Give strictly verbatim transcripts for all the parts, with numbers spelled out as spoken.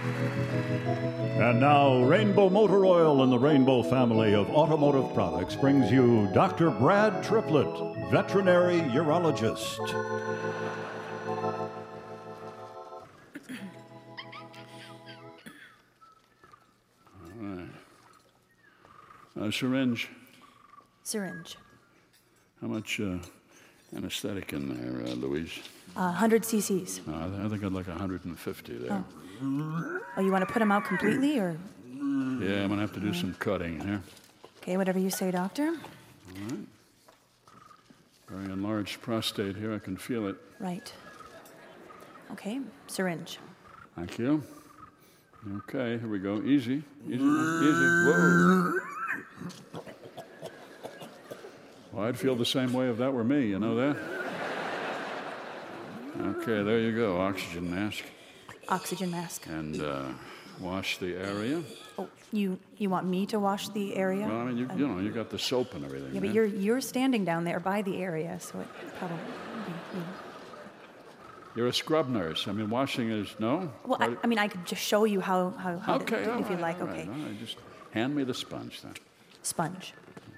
And now, Rainbow Motor Oil and the Rainbow family of automotive products brings you Doctor Brad Triplett, veterinary urologist. All right. A syringe. Syringe. How much uh, anesthetic in there, uh, Louise? Uh, one hundred cc's. Uh, I th- I think I'd like one hundred fifty there. Oh. Oh, you want to put them out completely, or? Yeah, I'm going to have to do some cutting here. Okay, whatever you say, doctor. All right. Very enlarged prostate here. I can feel it. Right. Okay, syringe. Thank you. Okay, here we go. Easy. Easy. Easy. Whoa. Well, I'd feel the same way if that were me. You know that? Okay, there you go. Oxygen mask. Oxygen mask. And uh, wash the area. Oh, you you want me to wash the area? Well, I mean, you, Um, you know, you got the soap and everything. Yeah, but right? you're you're standing down there by the area, so it probably. Be, you. You're a scrub nurse. I mean, washing is no. Well, I, I mean, I could just show you how how, how Okay, to, all if you'd right, like. all Okay. right, all right. Just hand me the sponge then. Sponge.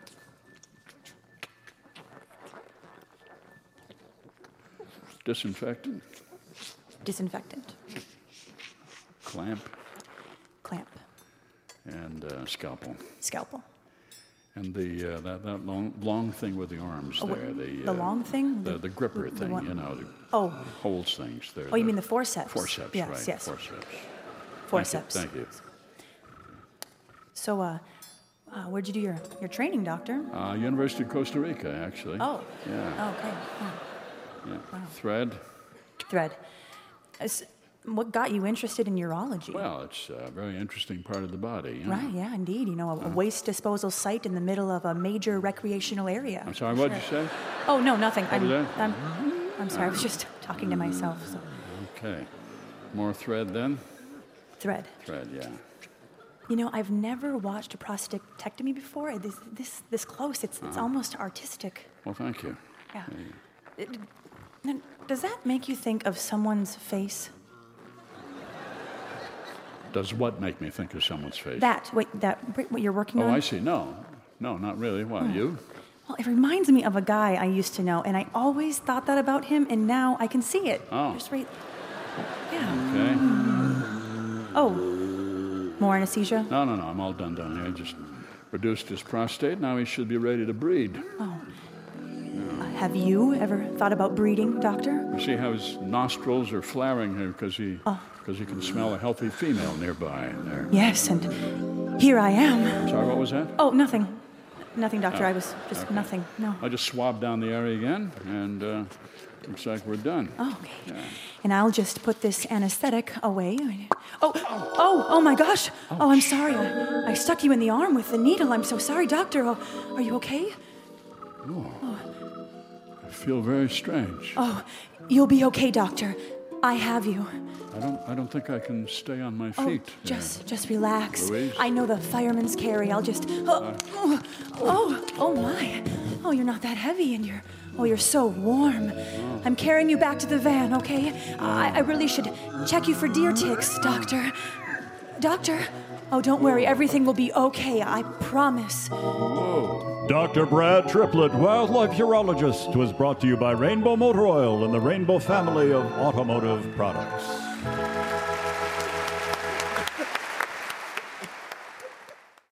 Disinfectant. Disinfectant. Clamp. Clamp. And uh, scalpel. Scalpel. And the uh, that that long long thing with the arms Oh, there. The the uh, long thing? The The- the gripper the thing. one- You know, the Oh. holds things there. Oh, you mean the forceps? Forceps, Yes, right? yes. Forceps. Forceps. Thank you. Thank So, uh, uh, where'd you do your, your training, doctor? you. Uh, University of Costa Rica, actually. Oh. Yeah. Oh, okay. Oh. yeah. Thread. Thread. Uh, s- What got you interested in urology? Well, it's a very interesting part of the body. You know? Right, yeah, indeed. You know, a, a waste disposal site in the middle of a major recreational area. I'm sorry. What did you say? Oh, no, nothing. I'm, was that? I'm, I'm sorry. I was just talking to myself. So. Okay. More thread then. Thread. Thread. Yeah. You know, I've never watched a prostatectomy before. This, this, this close. It's, it's almost artistic. Well, thank you. Yeah. There you It- now, does that make you think of someone's face? Does what make me think of someone's face? That, wait, that, what you're working Oh, on? I see. No. No, not really. Why, you? Well, it reminds me of a guy I used to know, and I always thought that about him, and now I can see it. Oh. Just right. Yeah. Okay. Oh, more anesthesia? No, no, no. I'm all done down here. Just reduced his prostate. Now he should be ready to breed. Oh. Uh, have you ever thought about breeding, doctor? You see how his nostrils are flaring here because he, Oh. because he can smell a healthy female nearby there. Yes, and here I am. Sorry, what was that? Oh, nothing. Nothing, doctor. Oh, I was just okay. nothing. No. I just swabbed down the area again, and uh, looks like we're done. Oh, okay. Yeah. And I'll just put this anesthetic away. Oh, oh, oh my gosh. Oh, I'm sorry. I, I stuck you in the arm with the needle. I'm so sorry, doctor. Oh, are you okay? I feel very strange. Oh, you'll be okay, doctor. I have you. I don't. I don't think I can stay on my Oh, feet. just, just relax. Louise? I know the fireman's carry. I'll just. Oh, oh, oh, oh my. Oh, you're not that heavy, and you're. Oh, you're so warm. I'm carrying you back to the van, okay? I, I really should check you for deer ticks, doctor. Doctor. Oh, don't worry. Everything will be okay. I promise. Whoa. Doctor Brad Triplett, wildlife urologist, was brought to you by Rainbow Motor Oil and the Rainbow family of automotive products.